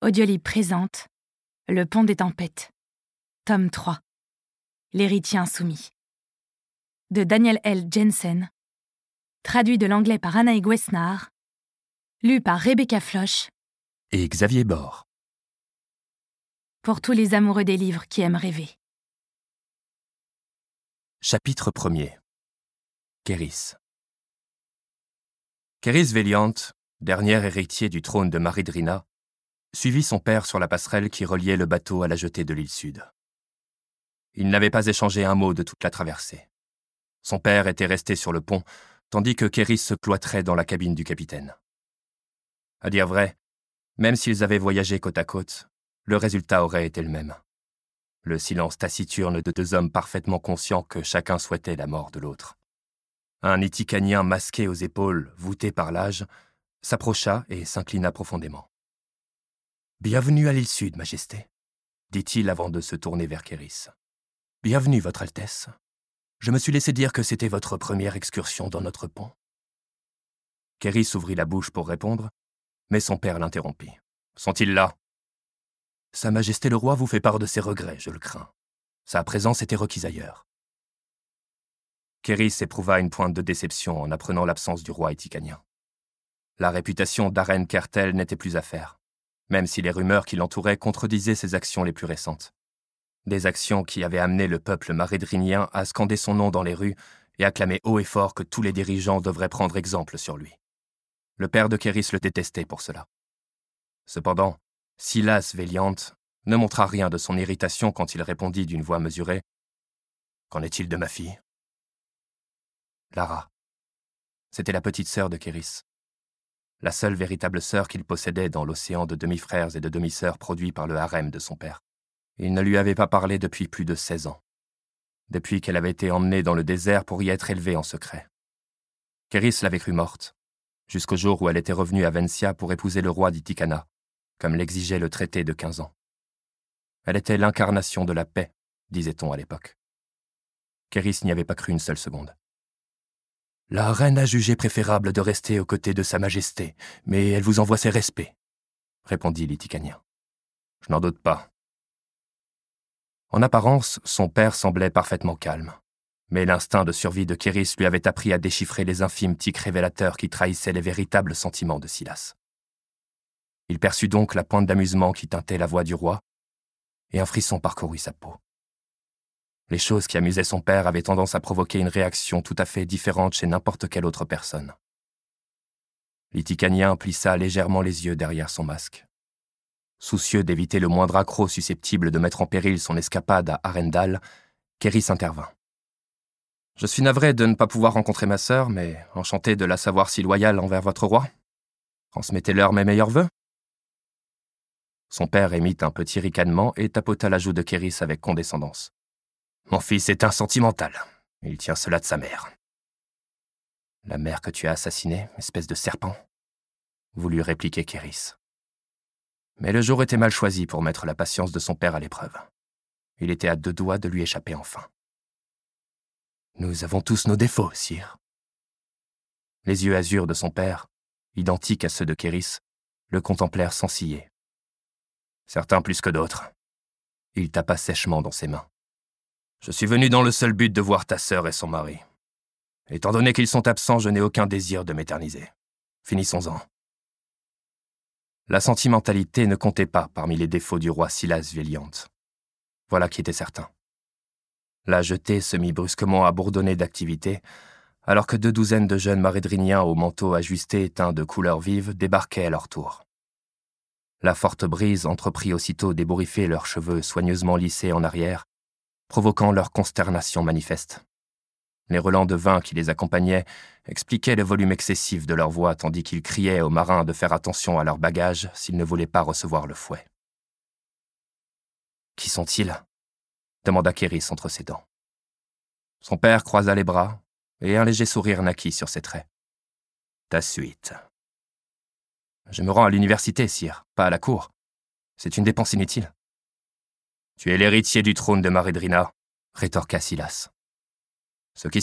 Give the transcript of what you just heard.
Audiolib présente Le Pont des Tempêtes, tome 3, L'héritier insoumis, de Daniel L. Jensen, traduit de l'anglais par Anaïs Guesnard, lu par Rebecca Floch et Xavier Bord. Pour tous les amoureux des livres qui aiment rêver. Chapitre 1er. Kérys. Kérys Veliant, dernier héritier du trône de Maridrina, suivit son père sur la passerelle qui reliait le bateau à la jetée de l'île Sud. Ils n'avaient pas échangé un mot de toute la traversée. Son père était resté sur le pont, tandis que Kérys se cloîtrait dans la cabine du capitaine. À dire vrai, même s'ils avaient voyagé côte à côte, le résultat aurait été le même. Le silence taciturne de deux hommes parfaitement conscients que chacun souhaitait la mort de l'autre. Un Ithicanien masqué aux épaules, voûté par l'âge, s'approcha et s'inclina profondément. « Bienvenue à l'île Sud, Majesté, » dit-il avant de se tourner vers Kérys. « Bienvenue, Votre Altesse. Je me suis laissé dire que c'était votre première excursion dans notre pont. » Kérys ouvrit la bouche pour répondre, mais son père l'interrompit. « Sont-ils là ?»« Sa Majesté le roi vous fait part de ses regrets, je le crains. Sa présence était requise ailleurs. » Kérys éprouva une pointe de déception en apprenant l'absence du roi ithicanien. La réputation d'Aren Kertel n'était plus à faire, même si les rumeurs qui l'entouraient contredisaient ses actions les plus récentes. Des actions qui avaient amené le peuple maridrinien à scander son nom dans les rues et acclamer haut et fort que tous les dirigeants devraient prendre exemple sur lui. Le père de Kérys le détestait pour cela. Cependant, Silas Veliant ne montra rien de son irritation quand il répondit d'une voix mesurée « Qu'en est-il de ma fille ?» Lara. C'était la petite sœur de Kérys. La seule véritable sœur qu'il possédait dans l'océan de demi-frères et de demi-sœurs produit par le harem de son père. Il ne lui avait pas parlé depuis plus de 16 ans, depuis qu'elle avait été emmenée dans le désert pour y être élevée en secret. Kérys l'avait crue morte, jusqu'au jour où elle était revenue à Vencia pour épouser le roi d'Ithicana, comme l'exigeait le traité de 15 ans. Elle était l'incarnation de la paix, disait-on à l'époque. Kérys n'y avait pas cru une seule seconde. « La reine a jugé préférable de rester aux côtés de Sa Majesté, mais elle vous envoie ses respects, » répondit l'Ithicanien. « Je n'en doute pas. » En apparence, son père semblait parfaitement calme, mais l'instinct de survie de Kérys lui avait appris à déchiffrer les infimes tics révélateurs qui trahissaient les véritables sentiments de Silas. Il perçut donc la pointe d'amusement qui teintait la voix du roi, et un frisson parcourut sa peau. Les choses qui amusaient son père avaient tendance à provoquer une réaction tout à fait différente chez n'importe quelle autre personne. L'Ithicanien plissa légèrement les yeux derrière son masque. Soucieux d'éviter le moindre accroc susceptible de mettre en péril son escapade à Arendal, Kérys intervint. « Je suis navré de ne pas pouvoir rencontrer ma sœur, mais enchanté de la savoir si loyale envers votre roi. Transmettez-leur mes meilleurs vœux. » Son père émit un petit ricanement et tapota la joue de Kérys avec condescendance. « Mon fils est un sentimental. Il tient cela de sa mère. »« La mère que tu as assassinée, espèce de serpent ?» voulut répliquer Kérys. Mais le jour était mal choisi pour mettre la patience de son père à l'épreuve. Il était à 2 doigts de lui échapper enfin. « Nous avons tous nos défauts, sire. » Les yeux azur de son père, identiques à ceux de Kérys, le contemplèrent sans ciller. Certains plus que d'autres. Il tapa sèchement dans ses mains. « Je suis venu dans le seul but de voir ta sœur et son mari. Étant donné qu'ils sont absents, je n'ai aucun désir de m'éterniser. Finissons-en. » La sentimentalité ne comptait pas parmi les défauts du roi Silas Veliant. Voilà qui était certain. La jetée se mit brusquement à bourdonner d'activité, alors que 2 douzaines de jeunes maridriniens aux manteaux ajustés teints de couleurs vives débarquaient à leur tour. La forte brise entreprit aussitôt d'ébouriffer leurs cheveux soigneusement lissés en arrière, provoquant leur consternation manifeste. Les relents de vin qui les accompagnaient expliquaient le volume excessif de leur voix tandis qu'ils criaient aux marins de faire attention à leurs bagages s'ils ne voulaient pas recevoir le fouet. « Qui sont-ils » demanda Kérys entre ses dents. Son père croisa les bras et un léger sourire naquit sur ses traits. « Ta suite. »« Je me rends à l'université, sire, pas à la cour. C'est une dépense inutile. »« Tu es l'héritier du trône de Maridrina, » rétorqua Silas. « Ce qui